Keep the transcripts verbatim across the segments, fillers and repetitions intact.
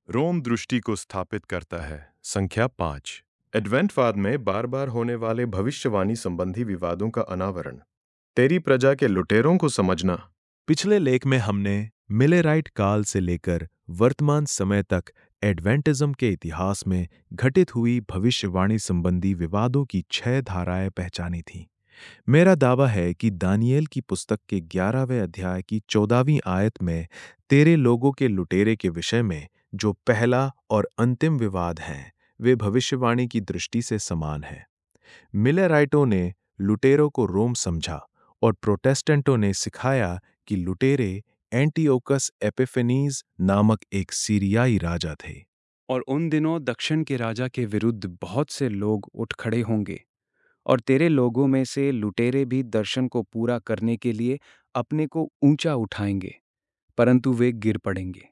रोम दृष्टि को स्थापित करता है। संख्या पाँच। एडवेंटवाद में बार बार होने वाले भविष्यवाणी संबंधी विवादों का अनावरण। तेरी प्रजा के लुटेरों को समझना। पिछले लेख में हमने मिलेराइट काल से लेकर वर्तमान समय तक एडवेंटिज्म के इतिहास में घटित हुई भविष्यवाणी संबंधी विवादों की छह धाराएं पहचानी थीं। मेरा दावा है कि दानियेल की पुस्तक के ग्यारहवें अध्याय की चौदहवीं आयत में तेरे लोगों के लुटेरे के विषय में जो पहला और अंतिम विवाद हैं, वे भविष्यवाणी की दृष्टि से समान हैं। मिलेराइटों ने लुटेरों को रोम समझा और प्रोटेस्टेंटों ने सिखाया कि लुटेरे एंटियोकस एपिफेनीज नामक एक सीरियाई राजा थे। और उन दिनों दक्षिण के राजा के विरुद्ध बहुत से लोग उठ खड़े होंगे और तेरे लोगों में से लुटेरे भी दर्शन को पूरा करने के लिए अपने को ऊंचा उठाएंगे, परंतु वे गिर पड़ेंगे।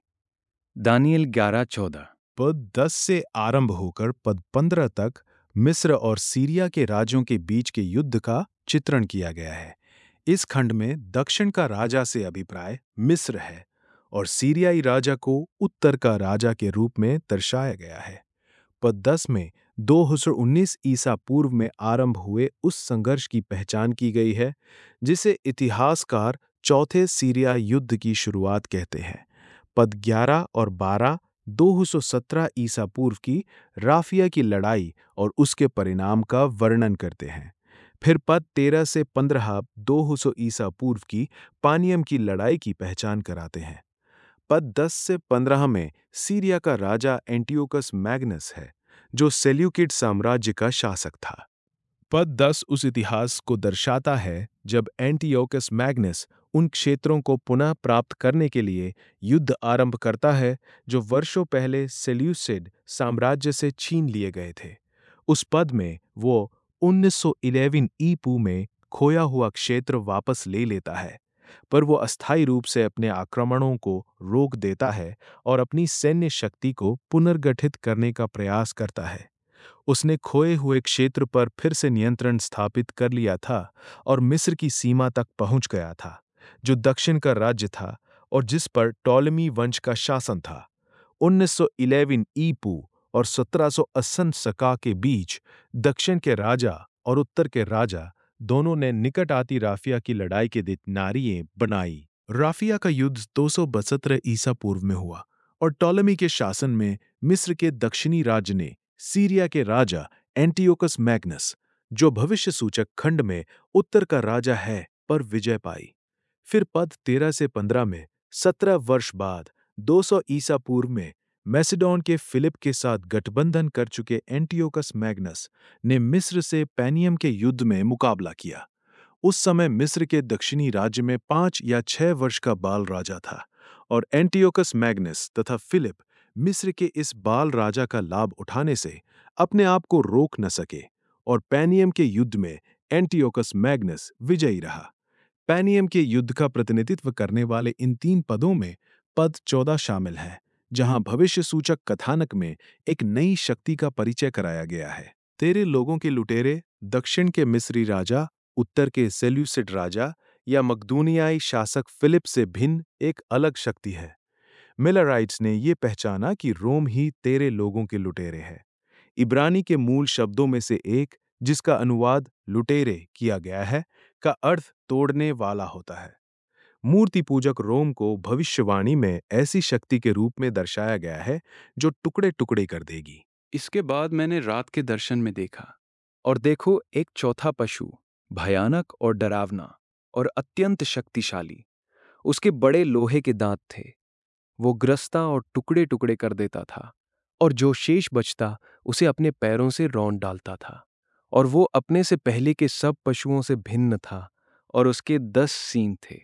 दानियल ग्यारह चौदह। पद दस से आरंभ होकर पद पंद्रह तक मिस्र और सीरिया के राज्यों के बीच के युद्ध का चित्रण किया गया है। इस खंड में दक्षिण का राजा से अभिप्राय मिस्र है और सीरियाई राजा को उत्तर का राजा के रूप में दर्शाया गया है। पद दस में दो हजार उन्नीस ईसा पूर्व में आरंभ हुए उस संघर्ष की पहचान की गई है जिसे इतिहासकार चौथे सीरिया युद्ध की शुरुआत कहते हैं। पद ग्यारह और बारह दो सौ सत्रह ईसा पूर्व की राफिया की लड़ाई और उसके परिणाम का वर्णन करते हैं। फिर पद तेरह से पंद्रह दो सौ ईसा पूर्व की पानियम की लड़ाई की पहचान कराते हैं। पद दस से पंद्रह में सीरिया का राजा एंटियोकस मैग्नस है, जो सेल्यूकिड साम्राज्य का शासक था। पद दस उस इतिहास को दर्शाता है जब एंटियोकस मैग्नस उन क्षेत्रों को पुनः प्राप्त करने के लिए युद्ध आरंभ करता है जो वर्षों पहले सेल्यूसिड साम्राज्य से छीन लिए गए थे। उस पद में वो उन्नीस सौ ग्यारह ईपू में खोया हुआ क्षेत्र वापस ले लेता है, पर वो अस्थायी रूप से अपने आक्रमणों को रोक देता है और अपनी सैन्य शक्ति को पुनर्गठित करने का प्रयास करता है। उसने खोए हुए क्षेत्र पर फिर से नियंत्रण स्थापित कर लिया था और मिस्र की सीमा तक पहुंच गया था, जो दक्षिण का राज्य था और जिस पर टॉलेमी वंश का शासन था। उन्नीस सौ ग्यारह ईपू और सत्रह सौ अस्सी सका के बीच दक्षिण के राजा और उत्तर के राजा दोनों ने निकट आती राफिया की लड़ाई के दिन नारियां बनाई। राफिया का युद्ध दो सौ बहत्तर ईसा पूर्व में हुआ और टॉलेमी के शासन में मिस्र के दक्षिणी राज्य ने सीरिया के राजा एंटियोकस मैग्नस, जो भविष्य सूचक खंड में उत्तर का राजा है, पर विजय पाई। फिर पद तेरह से पंद्रह में सत्रह वर्ष बाद दो सौ ईसा पूर्व में मैसिडोन के फिलिप के साथ गठबंधन कर चुके एंटियोकस मैग्नस ने मिस्र से पैनियम के युद्ध में मुकाबला किया। उस समय मिस्र के दक्षिणी राज्य में पांच या छह वर्ष का बाल राजा था और एंटियोकस मैग्नस तथा फिलिप मिस्र के इस बाल राजा का लाभ उठाने से अपने आप को रोक न सके और पैनियम के युद्ध में एंटियोकस मैग्नस विजयी रहा। पैनियम के युद्ध का प्रतिनिधित्व करने वाले इन तीन पदों में पद चौदह शामिल है, जहां भविष्य सूचक कथानक में एक नई शक्ति का परिचय कराया गया है। तेरे लोगों के लुटेरे दक्षिण के मिस्री राजा, उत्तर के सेल्यूसिड राजा या मकदूनियाई शासक फिलिप से भिन्न एक अलग शक्ति है। मिलराइट्स ने यह पहचाना कि रोम ही तेरे लोगों के लुटेरे है। इब्रानी के मूल शब्दों में से एक, जिसका अनुवाद लुटेरे किया गया है, का अर्थ तोड़ने वाला होता है। मूर्ति पूजक रोम को भविष्यवाणी में ऐसी शक्ति के रूप में दर्शाया गया है जो टुकड़े टुकड़े कर देगी। इसके बाद मैंने रात के दर्शन में देखा, और देखो एक चौथा पशु, भयानक और डरावना और अत्यंत शक्तिशाली। उसके बड़े लोहे के दांत थे। वो ग्रसता और टुकड़े टुकड़े कर देता था, और जो शेष बचता उसे अपने पैरों से रौंद डालता था। और वो अपने से पहले के सब पशुओं से भिन्न था, और उसके दस सींग थे।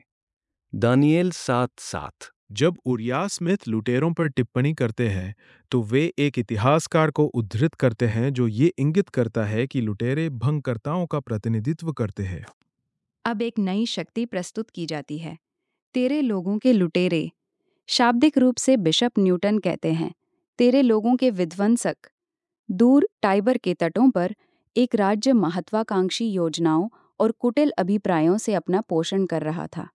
दानियेल सात सात। जब उरिया स्मिथ लुटेरों पर टिप्पणी करते हैं तो वे एक इतिहासकार को उद्धृत करते हैं जो ये इंगित करता है कि लुटेरे भंगकर्ताओं का प्रतिनिधित्व करते हैं। अब एक नई शक्ति प्रस्तुत की जाती है, तेरे लोगों के लुटेरे। शाब्दिक रूप से बिशप न्यूटन कहते हैं, तेरे लोगों के विध्वंसक। दूर टाइबर के तटों पर एक राज्य महत्वाकांक्षी योजनाओं और कुटिल अभिप्रायों से अपना पोषण कर रहा था।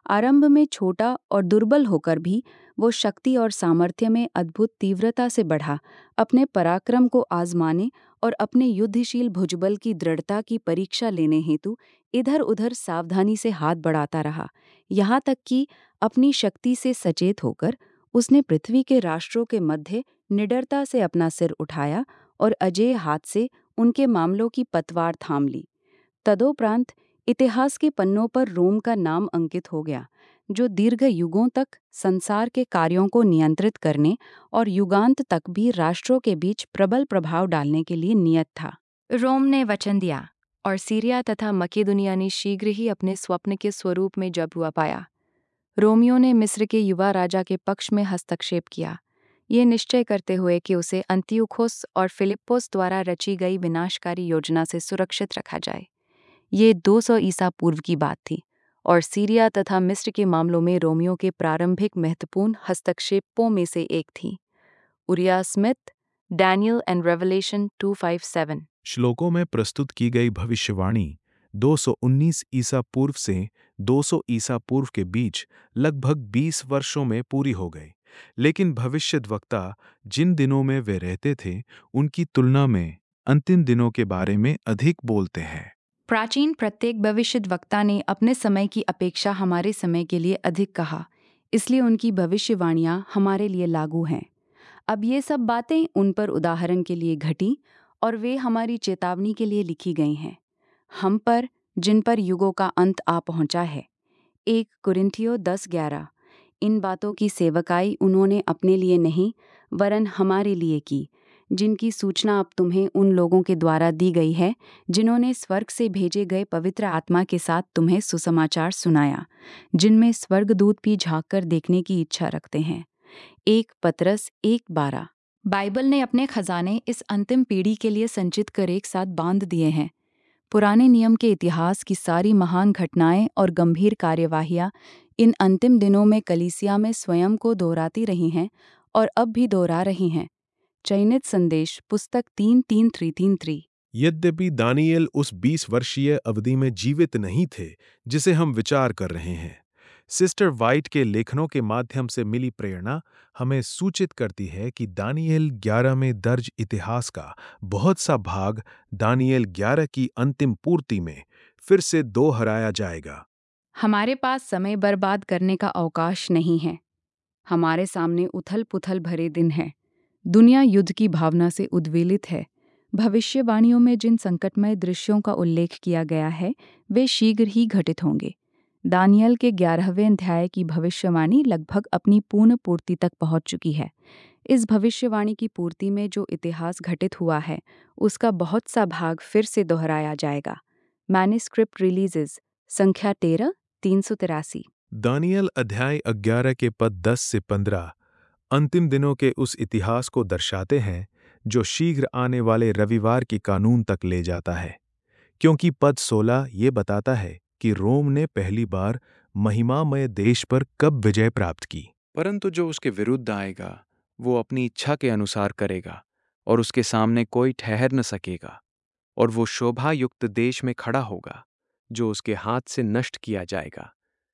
आरंभ में छोटा और दुर्बल होकर भी वो शक्ति और सामर्थ्य में अद्भुत तीव्रता से बढ़ा, अपने पराक्रम को आजमाने और अपने युद्धशील भुजबल की दृढ़ता की परीक्षा लेने हेतु इधर उधर सावधानी से हाथ बढ़ाता रहा, यहाँ तक कि अपनी शक्ति से सचेत होकर उसने पृथ्वी के राष्ट्रों के मध्य निडरता से अपना सिर उठाया और अजेय हाथ से उनके मामलों की पतवार थाम ली। तदोपरांत इतिहास के पन्नों पर रोम का नाम अंकित हो गया, जो दीर्घ युगों तक संसार के कार्यों को नियंत्रित करने और युगांत तक भी राष्ट्रों के बीच प्रबल प्रभाव डालने के लिए नियत था। रोम ने वचन दिया और सीरिया तथा मकेदुनिया ने शीघ्र ही अपने स्वप्न के स्वरूप में जब हुआ पाया। रोमियो ने मिस्र के युवा राजा के पक्ष में हस्तक्षेप किया, ये निश्चय करते हुए कि उसे अंतियोखुस और फिलिप्पोस द्वारा रची गई विनाशकारी योजना से सुरक्षित रखा जाए। ये दो सौ ईसा पूर्व की बात थी और सीरिया तथा मिस्र के मामलों में रोमियो के प्रारंभिक महत्वपूर्ण हस्तक्षेपों में से एक थी। Uriah Smith, Daniel and Revelation two fifty seven. श्लोकों में प्रस्तुत की गई भविष्यवाणी दो सौ उन्नीस ईसा पूर्व से दो सौ ईसा पूर्व के बीच लगभग बीस वर्षों में पूरी हो गई, लेकिन भविष्यद्वक्ता जिन दिनों में वे रहते थे उनकी तुलना में अंतिम दिनों के बारे में अधिक बोलते हैं। प्राचीन प्रत्येक भविष्यद्वक्ता ने अपने समय की अपेक्षा हमारे समय के लिए अधिक कहा, इसलिए उनकी भविष्यवाणियां हमारे लिए लागू हैं। अब ये सब बातें उन पर उदाहरण के लिए घटी और वे हमारी चेतावनी के लिए लिखी गई हैं, हम पर जिन पर युगों का अंत आ पहुंचा है। एक कुरिन्थियो दस ग्यारह। इन बातों की सेवकाई उन्होंने अपने लिए नहीं वरन हमारे लिए की, जिनकी सूचना अब तुम्हें उन लोगों के द्वारा दी गई है जिन्होंने स्वर्ग से भेजे गए पवित्र आत्मा के साथ तुम्हें सुसमाचार सुनाया, जिनमें स्वर्गदूत भी झांक कर देखने की इच्छा रखते हैं। एक पतरस एक बारह। बाइबल ने अपने खजाने इस अंतिम पीढ़ी के लिए संचित कर एक साथ बांध दिए हैं। पुराने नियम के इतिहास की सारी महान घटनाएं और गंभीर कार्यवाहियां इन अंतिम दिनों में कलीसिया में स्वयं को दोहराती रही हैं और अब भी दोहरा रही हैं। चयनित संदेश पुस्तक तीन तीन थ्री तीन थ्री। यद्यपि दानियेल उस बीस वर्षीय अवधि में जीवित नहीं थे जिसे हम विचार कर रहे हैं, सिस्टर वाइट के लेखनों के माध्यम से मिली प्रेरणा हमें सूचित करती है कि दानियेल ग्यारह में दर्ज इतिहास का बहुत सा भाग दानियेल ग्यारह की अंतिम पूर्ति में फिर से दोहराया जाएगा। हमारे पास समय बर्बाद करने का अवकाश नहीं है। हमारे सामने उथल पुथल भरे दिन हैं। दुनिया युद्ध की भावना से उद्वेलित है। भविष्यवाणियों में जिन संकटमय दृश्यों का उल्लेख किया गया है वे शीघ्र ही घटित होंगे। दानियल के ग्यारहवें अध्याय की भविष्यवाणी लगभग अपनी पूर्ण पूर्ति तक पहुंच चुकी है। इस भविष्यवाणी की पूर्ति में जो इतिहास घटित हुआ है उसका बहुत सा भाग फिर से दोहराया जाएगा। मैन्युस्क्रिप्ट रिलीजेस संख्या तेरह तीन सौ तिरासी। दानियल अध्याय ग्यारह के पद दस से पंद्रह अंतिम दिनों के उस इतिहास को दर्शाते हैं जो शीघ्र आने वाले रविवार की कानून तक ले जाता है, क्योंकि पद सोलह ये बताता है कि रोम ने पहली बार महिमामय देश पर कब विजय प्राप्त की। परंतु जो उसके विरुद्ध आएगा वो अपनी इच्छा के अनुसार करेगा और उसके सामने कोई ठहर न सकेगा, और वो शोभा युक्त देश में खड़ा होगा जो उसके हाथ से नष्ट किया जाएगा।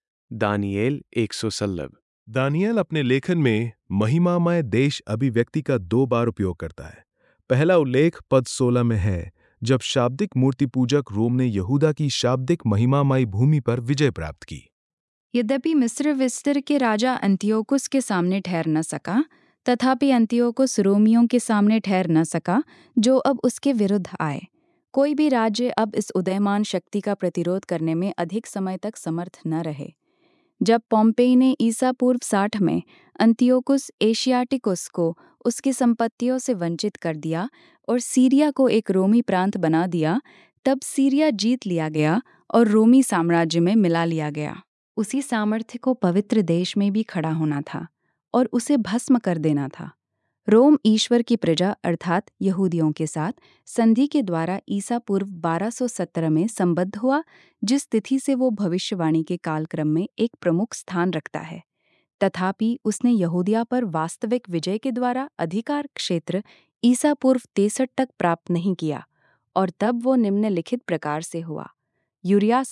दानियेल एक सौ सल्लभ। दानियल अपने लेखन में महिमामय देश अभिव्यक्ति का दो बार उपयोग करता है। पहला उल्लेख पद सोलह में है, जब शाब्दिक मूर्ति पूजक रोम ने यहूदा की शाब्दिक महिमामय भूमि पर विजय प्राप्त की। यद्यपि मिस्र विस्तर के राजा अंतियोकुस के सामने ठहर न सका, तथापि अंतियोकुस रोमियों के सामने ठहर न सका जो अब उसके विरुद्ध आए। कोई भी राज्य अब इस उदयमान शक्ति का प्रतिरोध करने में अधिक समय तक समर्थ न रहे। जब पोम्पेई ने ईसा पूर्व साठ में अंतियोकुस एशियाटिकुस को उसकी संपत्तियों से वंचित कर दिया और सीरिया को एक रोमी प्रांत बना दिया, तब सीरिया जीत लिया गया और रोमी साम्राज्य में मिला लिया गया। उसी सामर्थ्य को पवित्र देश में भी खड़ा होना था और उसे भस्म कर देना था। रोम ईश्वर की प्रजा अर्थात यहूदियों के साथ संधि के द्वारा ईसा पूर्व बारह सौ सत्रह में संबद्ध हुआ, जिस तिथि से वो भविष्यवाणी के कालक्रम में एक प्रमुख स्थान रखता है। तथापि उसने यहूदिया पर वास्तविक विजय के द्वारा अधिकार क्षेत्र ईसा पूर्व तिरसठ तक प्राप्त नहीं किया, और तब वो निम्नलिखित प्रकार से हुआ। Uriah Smith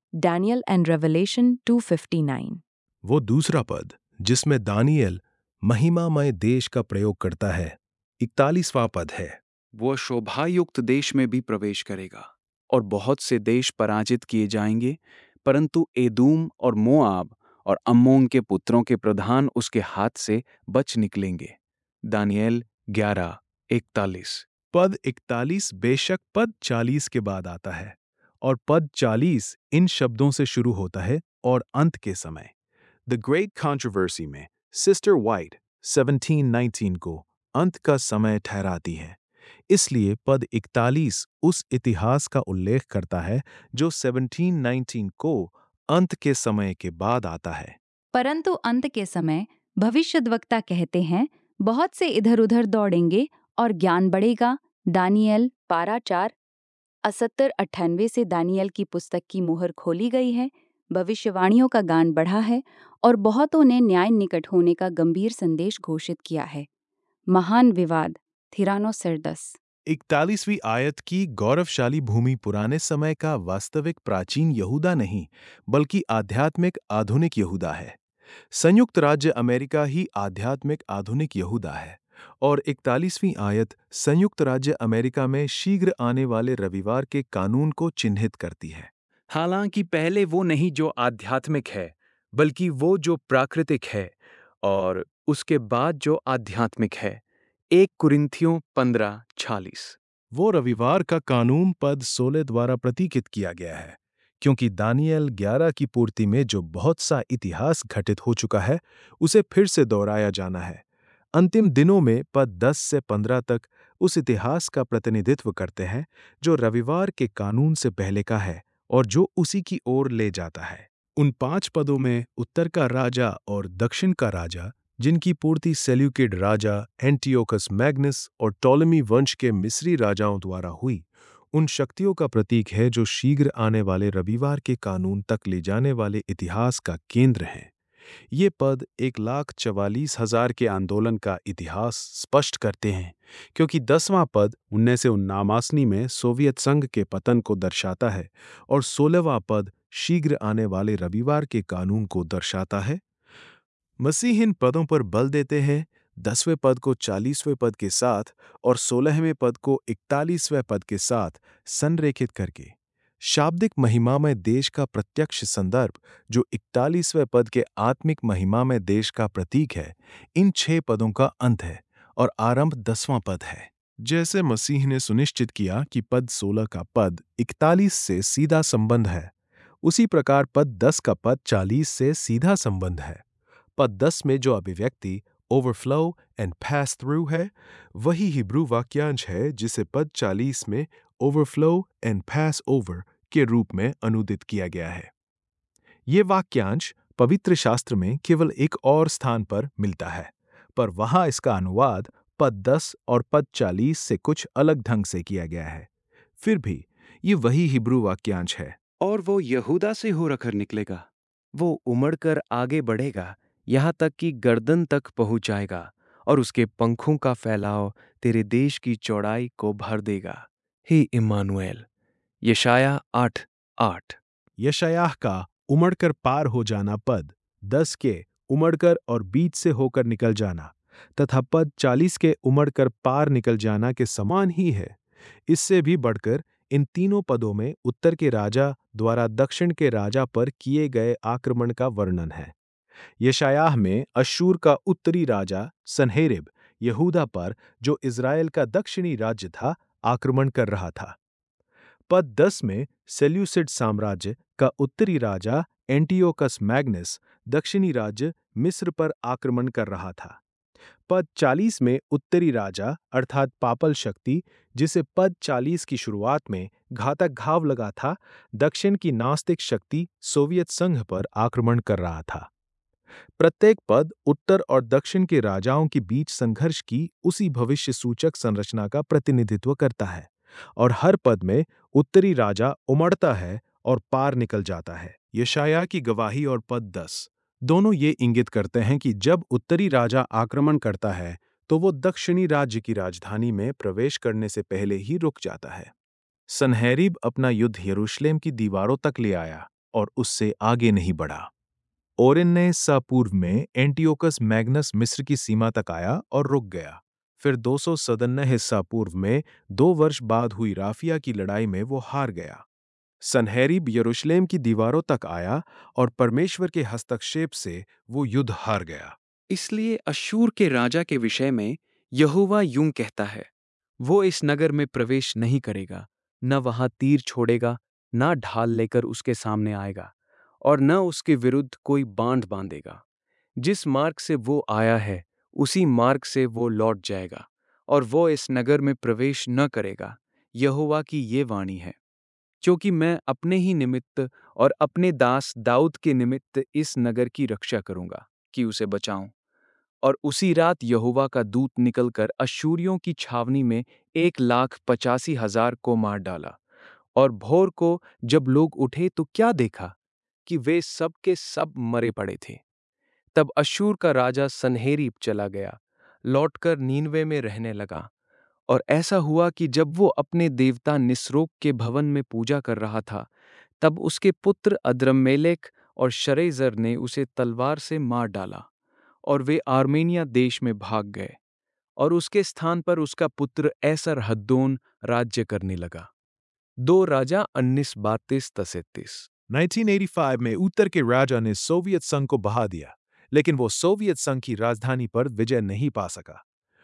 Daniel and Revelation two fifty nine. वो दूसरा पद जिसमें दानियल महिमामय देश का प्रयोग करता है, इकतालीसवां पद है। वो शोभायुक्त देश में भी प्रवेश करेगा और बहुत से देश पराजित किए जाएंगे, परंतु एदूम और मोआब और अम्मोन के पुत्रों के प्रधान उसके हाथ से बच निकलेंगे। दानियल ग्यारह इकतालीस। पद इकतालीस बेशक पद चालीस के बाद आता है और पद चालीस इन शब्दों से शुरू होता है और अंत के समय। द ग्रेट कंट्रोवर्सी में सिस्टर वाइट सत्रह उन्नीस को अंत का समय ठहराती है, इसलिए पद इकतालीस उस इतिहास का उल्लेख करता है जो सत्रह उन्नीस को अंत के समय के बाद आता है। परंतु अंत के समय भविष्यद्वक्ता कहते हैं, बहुत से इधर उधर दौड़ेंगे और ज्ञान बढ़ेगा। दानियल पारा चार असत्तर अट्ठानवे से दानियल की पुस्तक की मोहर खोली गई है, भविष्यवाणियों का गान बढ़ा है और बहुतों ने न्याय निकट होने का गंभीर संदेश घोषित किया है। महान विवाद थिरानोसर्दस। इकतालीसवीं आयत की गौरवशाली भूमि पुराने समय का वास्तविक प्राचीन यहूदा नहीं, बल्कि आध्यात्मिक आधुनिक यहूदा है। संयुक्त राज्य अमेरिका ही आध्यात्मिक आधुनिक यहूदा है और इकतालीसवीं आयत संयुक्त राज्य अमेरिका में शीघ्र आने वाले रविवार के कानून को चिन्हित करती है। हालांकि पहले वो नहीं जो आध्यात्मिक है, बल्कि वो जो प्राकृतिक है, और उसके बाद जो आध्यात्मिक है। एक कुरिन्थियों पंद्रह छियालीस। वो रविवार का कानून पद सोलह द्वारा प्रतीकित किया गया है, क्योंकि दानियल ग्यारह की पूर्ति में जो बहुत सा इतिहास घटित हो चुका है उसे फिर से दोहराया जाना है। अंतिम दिनों में पद दस से पंद्रह तक उस इतिहास का प्रतिनिधित्व करते हैं जो रविवार के कानून से पहले का है और जो उसी की ओर ले जाता है। उन पांच पदों में उत्तर का राजा और दक्षिण का राजा, जिनकी पूर्ति सेल्यूकिड राजा एंटियोकस मैग्नस और टॉलेमी वंश के मिस्री राजाओं द्वारा हुई, उन शक्तियों का प्रतीक है जो शीघ्र आने वाले रविवार के कानून तक ले जाने वाले इतिहास का केंद्र हैं। ये पद एक लाख चवालीस हजार के आंदोलन का इतिहास स्पष्ट करते हैं, क्योंकि दसवां पद उन्नीस सौ उन्नासी में सोवियत संघ के पतन को दर्शाता है और सोलहवां पद शीघ्र आने वाले रविवार के कानून को दर्शाता है। मसीह इन पदों पर बल देते हैं, दसवें पद को चालीसवें पद के साथ और सोलहवें पद को इकतालीसवें पद के साथ संरेखित करके। शाब्दिक महिमामय देश का प्रत्यक्ष संदर्भ जो इकतालीसवें पद के आत्मिक महिमामय देश का प्रतीक है, इन छह पदों का अंत है और आरंभ दसवां पद है। जैसे मसीह ने सुनिश्चित किया कि पद सोलह का पद इकतालीस से सीधा संबंध है, उसी प्रकार पद दस का पद चालीस से सीधा संबंध है। पद दस में जो अभिव्यक्ति ओवरफ्लो एंड पास थ्रू है, वही हिब्रू वाक्यांश है जिसे पद चालीस में ओवरफ्लो एंड पास ओवर के रूप में अनुदित किया गया है। ये वाक्यांश पवित्र शास्त्र में केवल एक और स्थान पर मिलता है, पर वहां इसका अनुवाद पद दस और पद चालीस से कुछ अलग ढंग से किया गया है। फिर भी ये वही हिब्रू वाक्यांश है। और वो यहूदा से होकर निकलेगा, वो उमड़कर आगे बढ़ेगा, यहाँ तक कि गर्दन तक पहुँच जाएगा और उसके पंखों का फैलाव तेरे देश की चौड़ाई को भर देगा। हे इम्मानुएल। यशाया आठ आठ। यशायाह का उमड़कर पार हो जाना पद दस के उमड़कर और बीच से होकर निकल जाना तथा पद चालीस के उमड़कर पार निकल जाना के समान ही है। इससे भी बढ़कर इन तीनों पदों में उत्तर के राजा द्वारा दक्षिण के राजा पर किए गए आक्रमण का वर्णन है। यशायाह में अश्शूर का उत्तरी राजा सन्हेरिब यहूदा पर, जो इज़राइल का दक्षिणी राज्य था, आक्रमण कर रहा था। पद दस में सेल्यूसिड साम्राज्य का उत्तरी राजा एंटियोकस मैग्नस दक्षिणी राज्य मिस्र पर आक्रमण कर रहा था। पद चालीस में उत्तरी राजा अर्थात पापल शक्ति, जिसे पद चालीस की शुरुआत में घातक घाव लगा था, दक्षिण की नास्तिक शक्ति सोवियत संघ पर आक्रमण कर रहा था। प्रत्येक पद उत्तर और दक्षिण के राजाओं के बीच संघर्ष की उसी भविष्य सूचक संरचना का प्रतिनिधित्व करता है और हर पद में उत्तरी राजा उमड़ता है और पार निकल जाता है। यशायाह की गवाही और पद दस दोनों ये इंगित करते हैं कि जब उत्तरी राजा आक्रमण करता है तो वो दक्षिणी राज्य की राजधानी में प्रवेश करने से पहले ही रुक जाता है। सन्हेरीब अपना युद्ध यरूशलेम की दीवारों तक ले आया और उससे आगे नहीं बढ़ा। ओरिन ने सा पूर्व में एंटियोकस मैग्नस मिस्र की सीमा तक आया और रुक गया। फिर दो सौ सत्तावन हिस्सा पूर्व में दो वर्ष बाद हुई राफिया की लड़ाई में वो हार गया। सनहेरीब यरूशलेम की दीवारों तक आया और परमेश्वर के हस्तक्षेप से वो युद्ध हार गया। इसलिए अश्शूर के राजा के विषय में यहोवा यूं कहता है, वो इस नगर में प्रवेश नहीं करेगा, न वहां तीर छोड़ेगा, न ढाल लेकर उसके सामने आएगा, और न उसके विरुद्ध कोई बांध बांधेगा। जिस मार्ग से वो आया है उसी मार्ग से वो लौट जाएगा, और वो इस नगर में प्रवेश न करेगा। यहोवा की ये वाणी है, क्योंकि मैं अपने ही निमित्त और अपने दास दाऊद के निमित्त इस नगर की रक्षा करूंगा कि उसे बचाऊं। और उसी रात यहोवा का दूत निकलकर अश्शूरियों की छावनी में एक लाख पचासी हजार को मार डाला। और भोर को जब लोग उठे तो क्या देखा कि वे सब के सब मरे पड़े थे। तब अश्शूर का राजा सन्हेरीब चला गया, लौटकर नीनवे में रहने लगा। और ऐसा हुआ कि जब वो अपने देवता निस्रोक के भवन में पूजा कर रहा था, तब उसके पुत्र अद्रम्मेलेक और शरेजर ने उसे तलवार से मार डाला, और वे आर्मेनिया देश में भाग गए। और उसके स्थान पर उसका पुत्र ऐसर हद्दोन राज्य करने लगा। दो राजा उन्नीस बातीस तसैतीस। उन्नीस सौ पचासी में उत्तर के राजा ने सोवियत संघ को बहा दिया, लेकिन वो सोवियत संघ की राजधानी पर विजय नहीं पा सका।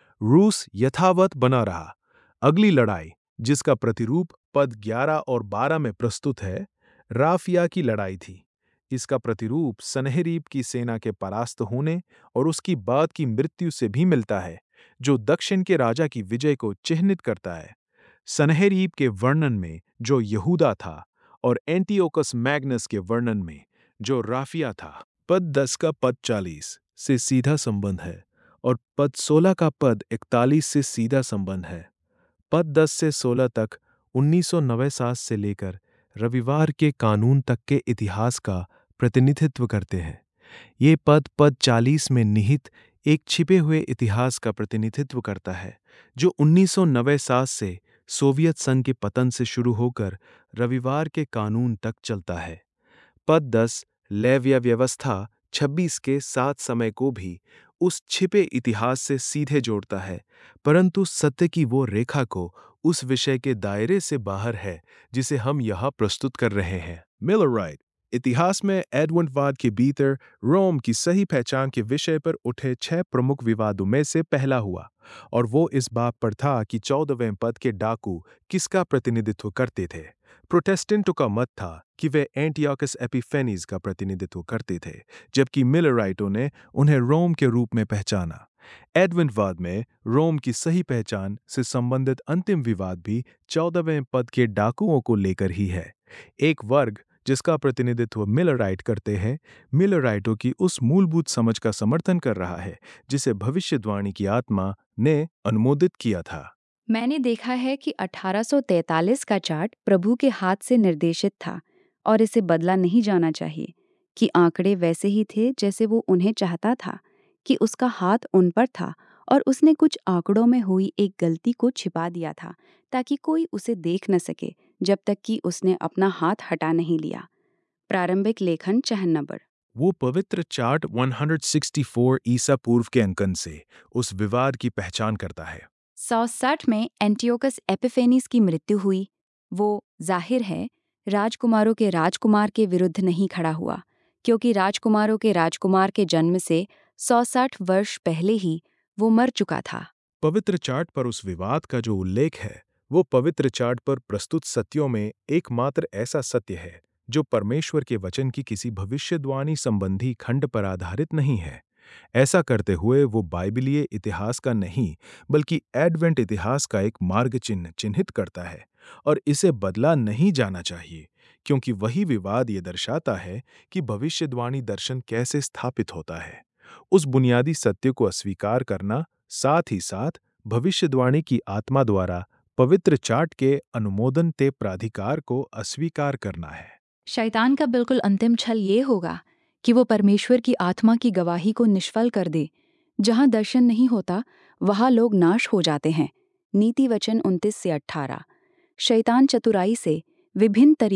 रूस यथावत बना रहा। अगली लड़ाई, जिसका प्रतिरूप पद ग्यारह और बारह में प्रस्तुत है, राफिया की लड़ाई थी। इसका प्रतिरूप सनहेरीब की सेना के परास्त होने और उसकी बाद की मृत्यु से भी मिलता है, जो दक्षिण के राजा की विजय को चिह्नित करता है। सनहेरीब के वर्णन में जो यहूदा था और एंटियोकस मैग्नस के वर्णन में जो राफिया था। पद दस का पद चालीस से सीधा संबंध है और पद सोलह का पद इकतालीस से सीधा संबंध है। पद दस से सोलह तक उन्नीस सौ नब्बे सात से लेकर रविवार के कानून तक के इतिहास का प्रतिनिधित्व करते हैं। ये पद पद चालीस में निहित एक छिपे हुए इतिहास का प्रतिनिधित्व करता है, जो उन्नीस सौ नब्बे सात से सोवियत संघ के पतन से शुरू होकर रविवार के कानून तक चलता है। पद दस लेव्या व्यवस्था छब्बीस के सात समय को भी उस छिपे इतिहास से सीधे जोड़ता है, परंतु सत्य की वो रेखा को उस विषय के दायरे से बाहर है जिसे हम यहाँ प्रस्तुत कर रहे हैं। मिलराइट इतिहास में एडवेंटवाद के भीतर रोम की सही पहचान के विषय पर उठे छह प्रमुख विवादों में से पहला हुआ, और वो इस बात पर था कि चौदहवें पद के डाकू किसका प्रतिनिधित्व करते थे। प्रोटेस्टेंटों का मत था कि वे एंटियोकस एपिफेनीज का प्रतिनिधित्व करते थे, जबकि मिलराइटों ने उन्हें रोम के रूप में पहचाना। एडवेंटवाद में रोम की सही पहचान से संबंधित अंतिम विवाद भी चौदहवें पद के डाकुओं को लेकर ही है। एक वर्ग जिसका प्रतिनिधित्व मिलराइट करते हैं, मिलराइटों की उस मूलभूत समझ का समर्थन कर रहा है जिसे भविष्यवाणी की आत्मा ने अनुमोदित किया था। मैंने देखा है कि अठारह सौ तैंतालीस का चार्ट प्रभु के हाथ से निर्देशित था और इसे बदला नहीं जाना चाहिए, कि आंकड़े वैसे ही थे जैसे वो उन्हें चाहता था, कि उसका हाथ उन पर था और उसने कुछ आंकड़ों में हुई एक गलती को छिपा दिया था ताकि कोई उसे देख न सके जब तक कि उसने अपना हाथ हटा नहीं लिया। प्रारंभिक लेखन छह नंबर। वो पवित्र चार्ट एक सौ चौंसठ ईसा पूर्व के अंकन से उस विवाद की पहचान करता है। सौ साठ में एंटियोकस एपिफेनीस की मृत्यु हुई। वो जाहिर है राजकुमारों के राजकुमार के विरुद्ध नहीं खड़ा हुआ, क्योंकि राजकुमारों के राजकुमार के जन्म से सौ साठ वर्ष पहले ही वो मर चुका था। पवित्र चार्ट पर उस विवाद का जो उल्लेख है, वो पवित्र चार्ट पर प्रस्तुत सत्यों में एकमात्र ऐसा सत्य है जो परमेश्वर के वचन की किसी भविष्यवाणी संबंधी खंड पर आधारित नहीं है। ऐसा करते हुए वो बाइबलीय इतिहास का नहीं, बल्कि एडवेंट इतिहास का एक मार्ग चिन्ह चिन्हित करता है, और इसे बदला नहीं जाना चाहिए, क्योंकि वही विवाद ये दर्शाता है कि भविष्यवाणी दर्शन कैसे स्थापित होता है। उस बुनियादी सत्य को अस्वीकार करना साथ ही साथ भविष्यवाणी की आत्मा द्वारा पवित्र चार्ट के अनुमोदन ते प्राधिकार को अस्वीकार करना है। शैतान का बिल्कुल अंतिम छल ये होगा कि वो परमेश्वर की आत्मा की गवाही को निष्फल कर दे। जहां दर्शन नहीं होता वहां लोग नाश हो जाते हैं। नीति वचन उनतीस से अठारह। शैतान चतुराई से विभिन्न तरीकों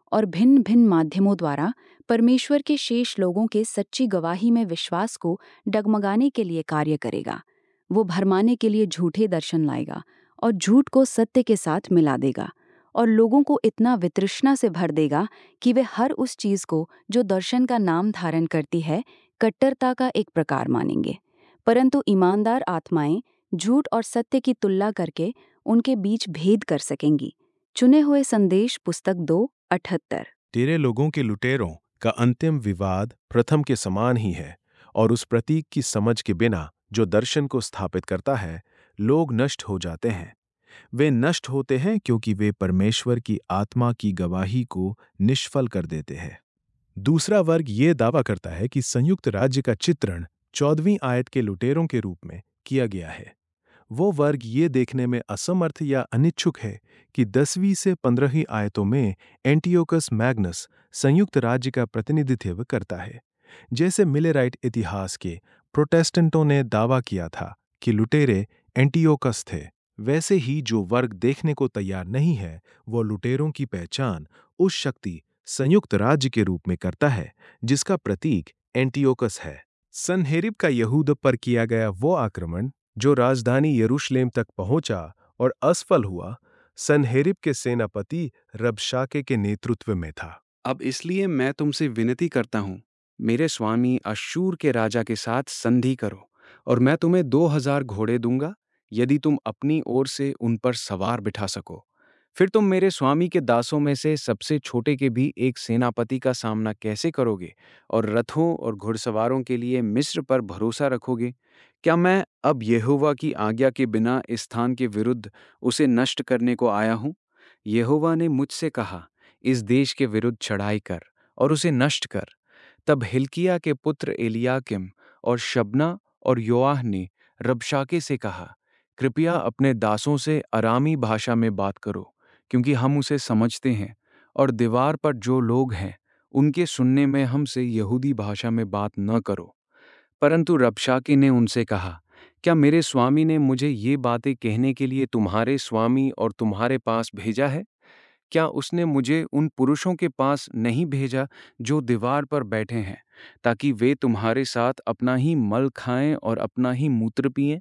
और भिन्न भिन्न माध्यमों द्वारा परमेश्वर के शेष लोगों के सच्ची गवाही में विश्वास को डगमगाने के लिए कार्य करेगा। वो भरमाने के लिए झूठे दर्शन लाएगा और झूठ को सत्य के साथ मिला देगा और लोगों को इतना वितृष्णा से भर देगा कि वे हर उस चीज को जो दर्शन का नाम धारण करती है कट्टरता का एक प्रकार मानेंगे। परंतु ईमानदार आत्माएं झूठ और सत्य की तुलना करके उनके बीच भेद कर सकेंगी। चुने हुए संदेश पुस्तक दो अठहत्तर। तेरे लोगों के लुटेरों का अंतिम विवाद प्रथम के समान ही है, और उस प्रतीक की समझ के बिना जो दर्शन को स्थापित करता है, लोग नष्ट हो जाते हैं। वे नष्ट होते हैं क्योंकि वे परमेश्वर की आत्मा की गवाही को निष्फल कर देते हैं। दूसरा वर्ग ये दावा करता है कि संयुक्त राज्य का चित्रण चौदहवीं आयत के लुटेरों के रूप में किया गया है। वो वर्ग ये देखने में असमर्थ या अनिच्छुक है कि दसवीं से पंद्रहवीं आयतों में एंटियोकस मैग्नस संयुक्त राज्य का प्रतिनिधित्व करता है। जैसे मिलेराइट इतिहास के प्रोटेस्टेंटों ने दावा किया था कि लुटेरे एंटियोकस थे, वैसे ही जो वर्ग देखने को तैयार नहीं है, वो लुटेरों की पहचान उस शक्ति संयुक्त राज्य के रूप में करता है जिसका प्रतीक एंटियोकस है। सनहेरिब का यहूद पर किया गया वो आक्रमण जो राजधानी यरूशलेम तक पहुंचा और असफल हुआ, सनहेरिब के सेनापति रबशाके के नेतृत्व में था। अब इसलिए मैं तुमसे विनती करता हूँ, मेरे स्वामी अश्शूर के राजा के साथ संधि करो, और मैं तुम्हें दो हजार घोड़े दूंगा यदि तुम अपनी ओर से उन पर सवार बिठा सको। फिर तुम मेरे स्वामी के दासों में से सबसे छोटे के भी एक सेनापति का सामना कैसे करोगे, और रथों और घुड़सवारों के लिए मिस्र पर भरोसा रखोगे? क्या मैं अब यहोवा की आज्ञा के बिना इस स्थान के विरुद्ध उसे नष्ट करने को आया हूँ? यहोवा ने मुझसे कहा, इस देश के विरुद्ध चढ़ाई कर और उसे नष्ट कर। तब हिल्किय्याह के पुत्र एलियाकिम और शबना और योआह ने रबशाके से कहा, कृपया अपने दासों से अरामी भाषा में बात करो, क्योंकि हम उसे समझते हैं, और दीवार पर जो लोग हैं उनके सुनने में हमसे यहूदी भाषा में बात न करो। परंतु रबशाके ने उनसे कहा, क्या मेरे स्वामी ने मुझे ये बातें कहने के लिए तुम्हारे स्वामी और तुम्हारे पास भेजा है? क्या उसने मुझे उन पुरुषों के पास नहीं भेजा जो दीवार पर बैठे हैं, ताकि वे तुम्हारे साथ अपना ही मल खाएं और अपना ही मूत्र पिएं?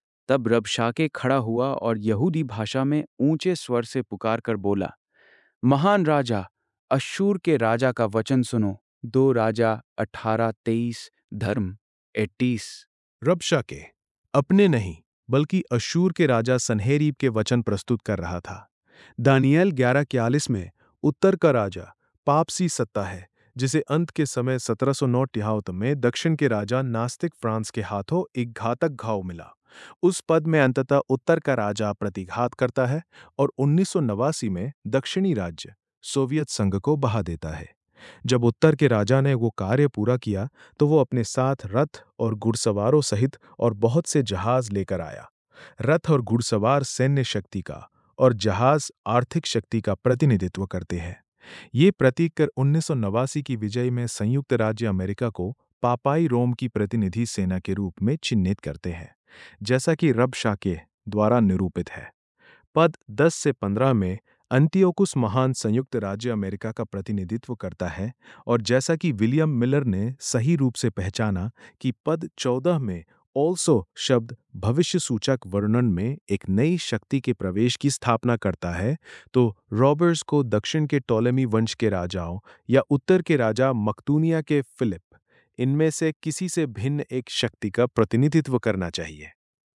तब रबशाके खड़ा हुआ और यहूदी भाषा में ऊंचे स्वर से पुकार कर बोला, महान राजा, अश्शूर के राजा का वचन सुनो। दो राजा अठारह तेईस धर्म इक्कीस। रबशाके अपने नहीं बल्कि अश्शूर के राजा सनहेरीब के वचन प्रस्तुत कर रहा था। दानियल ग्यारह इक्यालीस में उत्तर का राजा पापसी सत्ता है, जिसे अंत के समय सत्रह सौ नौ टिहावत में दक्षिण के राजा नास्तिक फ्रांस के हाथों एक घातक घाव मिला। उस पद में अंततः उत्तर का राजा प्रतिघात करता है और उन्नीस सौ नवासी में दक्षिणी राज्य सोवियत संघ को बहा देता है। जब उत्तर के राजा ने वो कार्य पूरा किया तो वो अपने साथ रथ और घुड़सवारों सहित और बहुत से जहाज लेकर आया। रथ और घुड़सवार सैन्य शक्ति का और जहाज आर्थिक शक्ति का प्रतिनिधित्व करते हैं। ये प्रतीक कर उन्नीस सौ नवासी की विजय में संयुक्त राज्य अमेरिका को पापाई रोम की प्रतिनिधि सेना के रूप में चिन्हित करते हैं, जैसा कि रबशाके द्वारा निरूपित है। पद दस से पंद्रह में अंतियोकुस महान संयुक्त राज्य अमेरिका का प्रतिनिधित्व करता है, और जैसा कि विलियम मिलर ने सही रूप से पहचाना कि पद चौदह में ऑल्सो शब्द भविष्य सूचक वर्णन में एक नई शक्ति के प्रवेश की स्थापना करता है, तो रॉबर्ट्स को दक्षिण के टोलेमी वंश के राजाओं या उत्तर के राजा मकदूनिया के फिलिप, इनमें से किसी से भिन्न एक शक्ति का प्रतिनिधित्व करना चाहिए।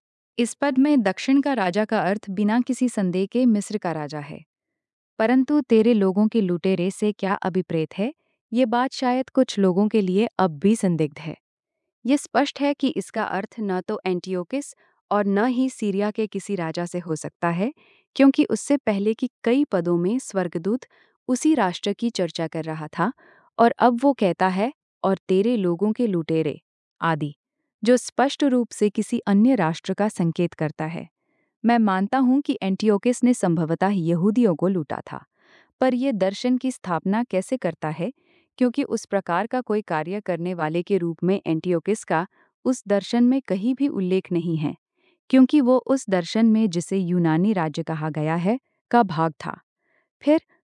इस पद में दक्षिण का राजा का अर्थ बिना किसी संदेह के मिस्र का राजा है। परंतु तेरे लोगों के लुटेरे से क्या अभिप्रेत है, ये बात शायद कुछ लोगों के लिए अब भी संदिग्ध है। ये स्पष्ट है कि इसका अर्थ न तो एंटियोकस और न ही सीरिया के किसी राजा से हो सकता है, क्योंकि उससे पहले की कई पदों में स्वर्गदूत उसी राष्ट्र की चर्चा कर रहा था, और अब वो कहता है और तेरे लोगों के लुटेरे आदि, जो स्पष्ट रूप से किसी अन्य राष्ट्र का संकेत करता है। मैं मानता हूं कि एंटियोकस ने संभवतः यहूदियों को लूटा था, पर यह दर्शन की स्थापना कैसे करता है, क्योंकि उस प्रकार का कोई कार्य करने वाले के रूप में एंटियोकस का उस दर्शन में कहीं भी उल्लेख नहीं है, क्योंकि वो उस दर्शन में जिसे यूनानी राज्य कहा गया है का भाग था। फिर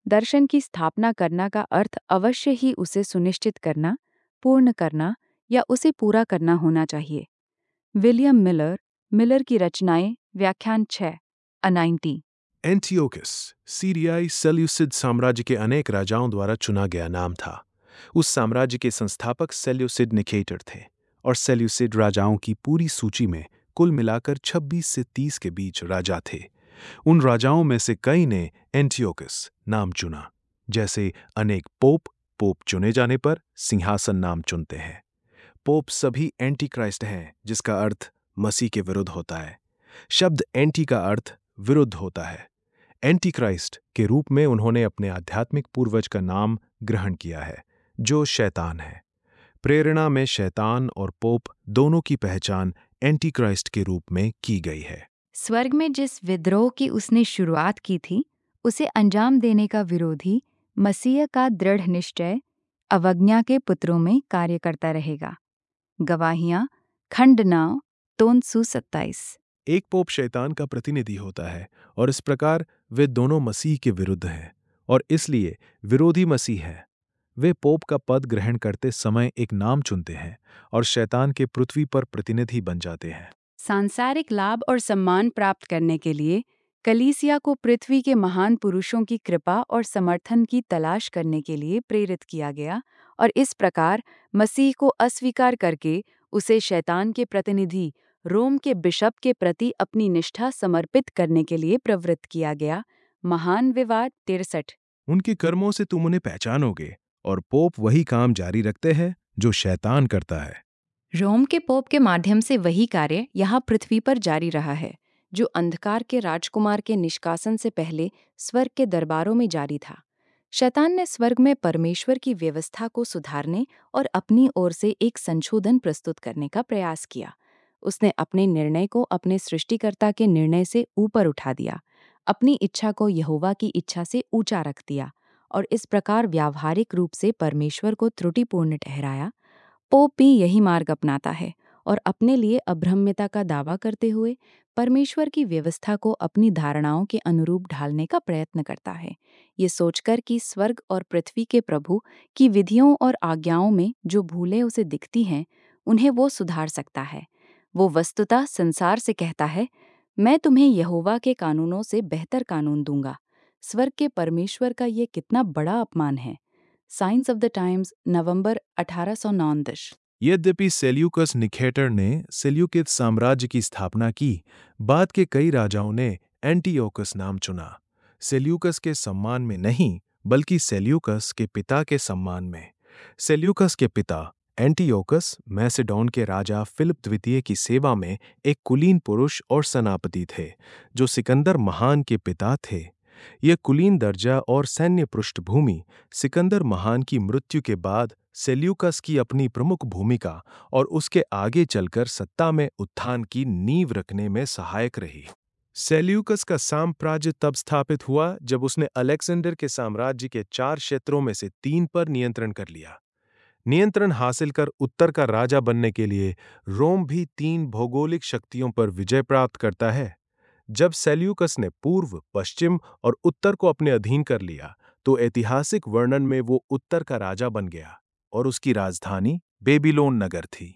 दर्शन की स्थापना करना का अर्थ अवश्य ही उसे सुनिश्चित करना, पूर्ण करना या उसे पूरा करना होना चाहिए। विलियम मिलर, मिलर की रचनाएं, व्याख्यान छह, अ नाइन्टी। एंटियोकस सीरियाई सेल्यूसिड साम्राज्य के अनेक राजाओं द्वारा चुना गया नाम था। उस साम्राज्य के संस्थापक सेल्यूसिड निकेटर थे और सेल्यूसिड राजाओं की पूरी सूची में कुल मिलाकर छब्बीस से तीस के बीच राजा थे। उन राजाओं में से कई ने एंटियोकस नाम चुना। जैसे अनेक पोप पोप चुने जाने पर सिंहासन नाम चुनते हैं। पोप सभी एंटी क्राइस्ट हैं, जिसका अर्थ मसीह के विरुद्ध होता है। शब्द एंटी का अर्थ विरुद्ध होता है। एंटी क्राइस्ट के रूप में उन्होंने अपने आध्यात्मिक पूर्वज का नाम ग्रहण किया है, जो शैतान है। प्रेरणा में शैतान और पोप दोनों की पहचान एंटी क्राइस्ट के रूप में की गई है। स्वर्ग में जिस विद्रोह की उसने शुरुआत की थी, उसे अंजाम देने का विरोधी मसीह का दृढ़ निश्चय अवज्ञा के पुत्रों में कार्य करता रहेगा। गवाहियां, खंड नौ, तोंसू सत्ताईस। एक पोप शैतान का प्रतिनिधि होता है और इस प्रकार वे दोनों मसीह के विरुद्ध हैं और इसलिए विरोधी मसीह है। वे पोप का पद ग्रहण करते समय एक नाम चुनते हैं और शैतान के पृथ्वी पर प्रतिनिधि बन जाते हैं। सांसारिक लाभ और सम्मान प्राप्त करने के लिए कलीसिया को पृथ्वी के महान पुरुषों की कृपा और समर्थन की तलाश करने के लिए प्रेरित किया गया और इस प्रकार मसीह को अस्वीकार करके उसे शैतान के प्रतिनिधि रोम के बिशप के प्रति अपनी निष्ठा समर्पित करने के लिए प्रवृत्त किया गया। महान विवाद तिरसठ। उनके कर्मों से तुम उन्हें पहचानोगे और पोप वही काम जारी रखते हैं जो शैतान करता है। रोम के पोप के माध्यम से वही कार्य यहाँ पृथ्वी पर जारी रहा है जो अंधकार के राजकुमार के निष्कासन से पहले स्वर्ग के दरबारों में जारी था। शैतान ने स्वर्ग में परमेश्वर की व्यवस्था को सुधारने और अपनी ओर से एक संशोधन प्रस्तुत करने का प्रयास किया। उसने अपने निर्णय को अपने सृष्टिकर्ता के निर्णय से ऊपर उठा दिया, अपनी इच्छा को यहोवा की इच्छा से ऊंचा रख दिया और इस प्रकार व्यावहारिक रूप से परमेश्वर को त्रुटिपूर्ण ठहराया। पोप भी यही मार्ग अपनाता है और अपने लिए अब्रह्म्यता का दावा करते हुए परमेश्वर की व्यवस्था को अपनी धारणाओं के अनुरूप ढालने का प्रयत्न करता है, ये सोचकर कि स्वर्ग और पृथ्वी के प्रभु की विधियों और आज्ञाओं में जो भूलें उसे दिखती हैं, उन्हें वो सुधार सकता है। वो वस्तुतः संसार से कहता है, मैं तुम्हें यहोवा के कानूनों से बेहतर कानून दूंगा। स्वर्ग के परमेश्वर का ये कितना बड़ा अपमान है। साइंस ऑफ द टाइम्स, नवंबर अठारह सौ नौ। यद्यपि सेल्यूकस निकेटर ने सेल्यूकिद साम्राज्य की स्थापना की, बाद के कई राजाओं ने एंटियोकस नाम चुना। सेल्यूकस के सम्मान में नहीं, बल्कि सेल्यूकस के पिता के सम्मान में। सेल्यूकस के पिता एंटियोकस मैसेडोन के राजा फिलिप द्वितीय की सेवा में एक कुलीन पुरुष और सेनापति थे, जो सिकंदर महान के पिता थे। यह कुलीन दर्जा और सैन्य पृष्ठभूमि सिकंदर महान की मृत्यु के बाद सेल्यूकस की अपनी प्रमुख भूमिका और उसके आगे चलकर सत्ता में उत्थान की नींव रखने में सहायक रही। सेल्यूकस का साम्राज्य तब स्थापित हुआ जब उसने अलेक्जेंडर के साम्राज्य के चार क्षेत्रों में से तीन पर नियंत्रण कर लिया। नियंत्रण हासिल कर उत्तर का राजा बनने के लिए रोम भी तीन भौगोलिक शक्तियों पर विजय प्राप्त करता है। जब सेल्यूकस ने पूर्व, पश्चिम और उत्तर को अपने अधीन कर लिया, तो ऐतिहासिक वर्णन में वो उत्तर का राजा बन गया और उसकी राजधानी बेबीलोन नगर थी।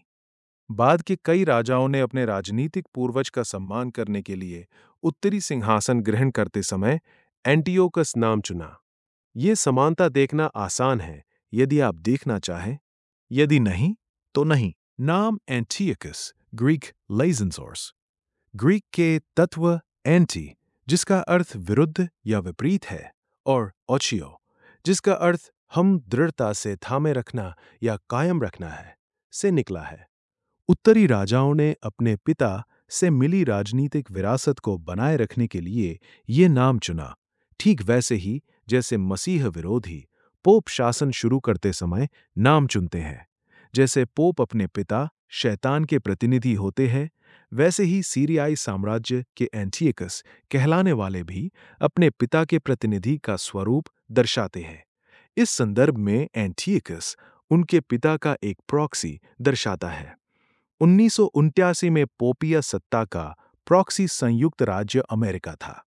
बाद के कई राजाओं ने अपने राजनीतिक पूर्वज का सम्मान करने के लिए उत्तरी सिंहासन ग्रहण करते समय एंटियोकस नाम चुना। ये समानता देखना आसान है यदि आप देखना चाहें, यदि नहीं तो नहीं। नाम एंटियोकस ग्रीक लेजेंसोर्स, ग्रीक के तत्व एंटी, जिसका अर्थ विरुद्ध या विपरीत है, और ओचियो, जिसका अर्थ हम दृढ़ता से थामे रखना या कायम रखना है, से निकला है। उत्तरी राजाओं ने अपने पिता से मिली राजनीतिक विरासत को बनाए रखने के लिए ये नाम चुना, ठीक वैसे ही जैसे मसीह विरोधी पोप शासन शुरू करते समय नाम चुनते हैं। जैसे पोप अपने पिता शैतान के प्रतिनिधि होते हैं, वैसे ही सीरियाई साम्राज्य के एंटियोकस कहलाने वाले भी अपने पिता के प्रतिनिधि का स्वरूप दर्शाते हैं। इस संदर्भ में एंटियोकस उनके पिता का एक प्रॉक्सी दर्शाता है। उन्नीस सौ उन्यासी में पोपीय सत्ता का प्रॉक्सी संयुक्त राज्य अमेरिका था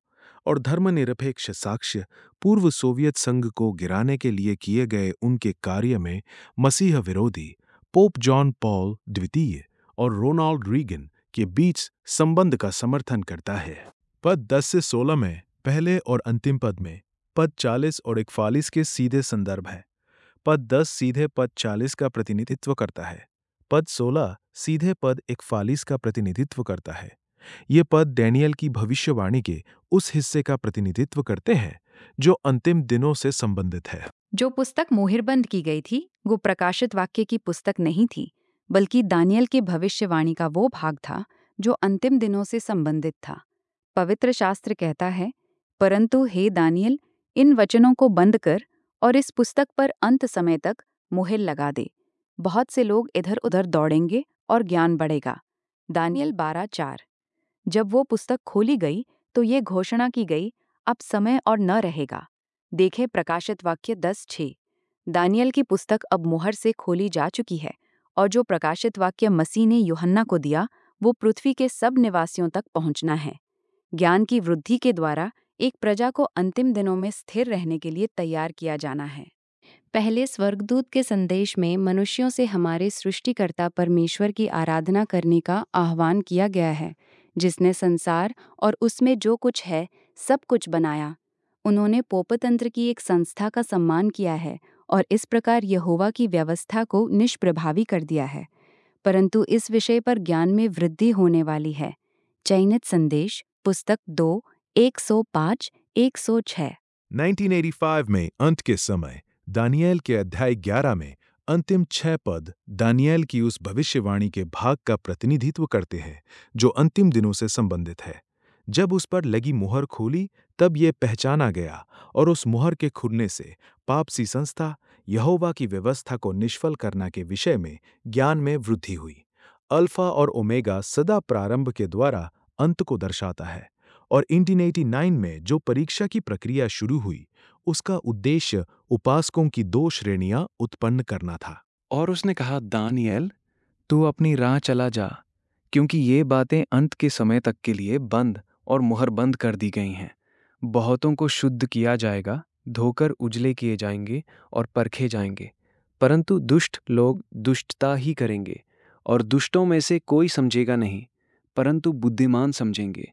और धर्मनिरपेक्ष साक्ष्य पूर्व सोवियत संघ को गिराने के लिए किए गए उनके कार्य में मसीह विरोधी पोप जॉन पॉल द्वितीय और रोनाल्ड रीगन के बीच संबंध का समर्थन करता है। पद दस से सोलह में पहले और अंतिम पद में पद चालीस और इकतालीस के सीधे संदर्भ है। पद दस सीधे पद चालीस का प्रतिनिधित्व करता है। पद सोलह सीधे पद इकतालीस का प्रतिनिधित्व करता है। ये पद डैनियल की भविष्यवाणी के उस हिस्से का प्रतिनिधित्व करते हैं जो अंतिम दिनों से संबंधित है। जो पुस्तक मोहरबंद की गई थी वो प्रकाशित वाक्य की पुस्तक नहीं थी, बल्कि दानियल की भविष्यवाणी का वो भाग था जो अंतिम दिनों से संबंधित था। पवित्र शास्त्र कहता है, परंतु हे दानियल, इन वचनों को बंद कर और इस पुस्तक पर अंत समय तक मुहर लगा दे। बहुत से लोग इधर उधर दौड़ेंगे और ज्ञान बढ़ेगा। दानियल बारह चार। जब वो पुस्तक खोली गई तो ये घोषणा की गई, अब समय और न रहेगा। देखें प्रकाशित वाक्य दस छः। दानियल की पुस्तक अब मुहर से खोली जा चुकी है और जो प्रकाशित वाक्य मसीह ने यूहन्ना को दिया वो पृथ्वी के सब निवासियों तक पहुंचना है। ज्ञान की वृद्धि के द्वारा एक प्रजा को अंतिम दिनों में स्थिर रहने के लिए तैयार किया जाना है। पहले स्वर्गदूत के संदेश में मनुष्यों से हमारे सृष्टिकर्ता परमेश्वर की आराधना करने का आह्वान किया गया है, जिसने संसार और उसमें जो कुछ है सब कुछ बनाया। उन्होंने पोपतंत्र की एक संस्था का सम्मान किया है और इस प्रकार यहोवा की व्यवस्था को निष्प्रभावी कर दिया है। परंतु इस विषय पर ज्ञान में वृद्धि होने वाली है। चयनित संदेश पुस्तक दो एक सौ पाँच एक सौ छः। उन्नीस सौ पचासी में अंत के समय दानियल के अध्याय ग्यारह में अंतिम छह पद दानियल की उस भविष्यवाणी के भाग का प्रतिनिधित्व करते हैं जो अंतिम दिनों से संबंधित है। जब उस पर लगी मुहर खोली तब ये पहचाना गया और उस मुहर के खुलने से पापसी संस्था यहोवा की व्यवस्था को निष्फल करना के विषय में ज्ञान में वृद्धि हुई। अल्फा और ओमेगा सदा प्रारंभ के द्वारा अंत को दर्शाता है और अठारह सौ नवासी में जो परीक्षा की प्रक्रिया शुरू हुई उसका उद्देश्य उपासकों की दो श्रेणियां उत्पन्न करना था। और उसने कहा, दानियल, तू अपनी राह चला जा, क्योंकि ये बातें अंत के समय तक के लिए बंद और मुहर बंद कर दी गई हैं। बहुतों को शुद्ध किया जाएगा, धोकर उजले किए जाएंगे और परखे जाएंगे, परंतु दुष्ट लोग दुष्टता ही करेंगे और दुष्टों में से कोई समझेगा नहीं, परंतु बुद्धिमान समझेंगे।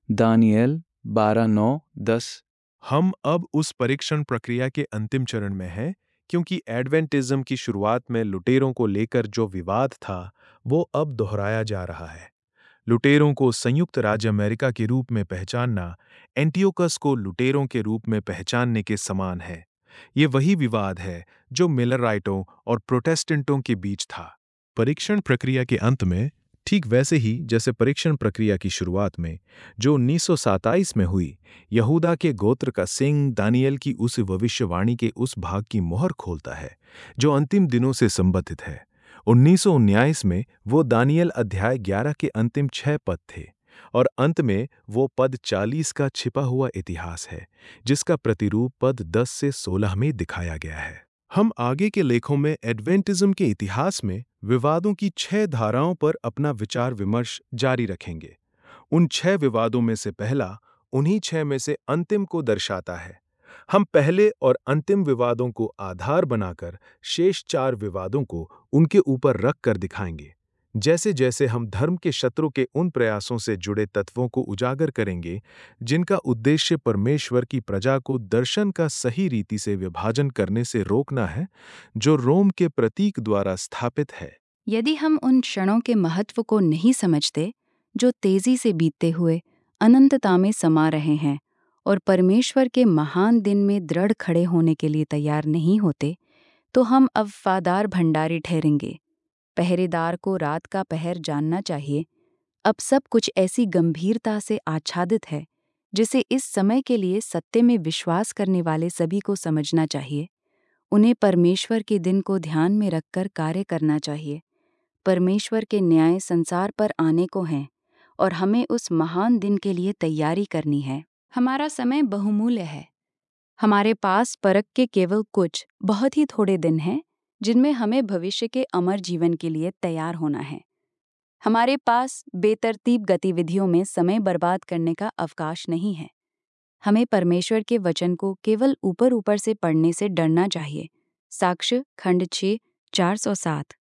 दानियल बारह नौ दस। हम अब उस परीक्षण प्रक्रिया के अंतिम चरण में हैं, क्योंकि एडवेंटिज्म की शुरुआत में लुटेरों को लेकर जो विवाद था वो अब दोहराया जा रहा है। लुटेरों को संयुक्त राज्य अमेरिका के रूप में पहचानना एंटियोकस को लुटेरों के रूप में पहचानने के समान है। ये वही विवाद है जो मिलराइटों और प्रोटेस्टेंटों के बीच था। परीक्षण प्रक्रिया के अंत में, ठीक वैसे ही जैसे परीक्षण प्रक्रिया की शुरुआत में जो उन्नीस सौ सत्ताईस में हुई, यहूदा के गोत्र का सिंह दानियल की उस भविष्यवाणी के उस भाग की मोहर खोलता है जो अंतिम दिनों से संबंधित है। उन्नीस सौ उन्यासी में वो दानियल अध्याय ग्यारह के अंतिम छह पद थे और अंत में वो पद चालीस का छिपा हुआ इतिहास है जिसका प्रतिरूप पद दस से सोलह में दिखाया गया है। हम आगे के लेखों में एडवेंटिज्म के इतिहास में विवादों की छह धाराओं पर अपना विचार विमर्श जारी रखेंगे। उन छह विवादों में से पहला उन्हीं छह में से अंतिम को दर्शाता है। हम पहले और अंतिम विवादों को आधार बनाकर शेष चार विवादों को उनके ऊपर रख कर दिखाएंगे। जैसे जैसे हम धर्म के शत्रु के उन प्रयासों से जुड़े तत्वों को उजागर करेंगे जिनका उद्देश्य परमेश्वर की प्रजा को दर्शन का सही रीति से विभाजन करने से रोकना है, जो रोम के प्रतीक द्वारा स्थापित है। यदि हम उन क्षणों के महत्व को नहीं समझते जो तेजी से बीतते हुए अनंतता में समा रहे हैं और परमेश्वर के महान दिन में दृढ़ खड़े होने के लिए तैयार नहीं होते, तो हम वफादार भंडारी ठहरेंगे। पहरेदार को रात का पहर जानना चाहिए। अब सब कुछ ऐसी गंभीरता से आच्छादित है जिसे इस समय के लिए सत्य में विश्वास करने वाले सभी को समझना चाहिए। उन्हें परमेश्वर के दिन को ध्यान में रखकर कार्य करना चाहिए। परमेश्वर के न्याय संसार पर आने को हैं और हमें उस महान दिन के लिए तैयारी करनी है। हमारा समय बहुमूल्य है। हमारे पास परख के केवल कुछ बहुत ही थोड़े दिन हैं जिनमें हमें भविष्य के अमर जीवन के लिए तैयार होना है। हमारे पास बेतरतीब गतिविधियों में समय बर्बाद करने का अवकाश नहीं है। हमें परमेश्वर के वचन को केवल ऊपर ऊपर से पढ़ने से डरना चाहिए। साक्ष्य खंड छः चार सौ सात।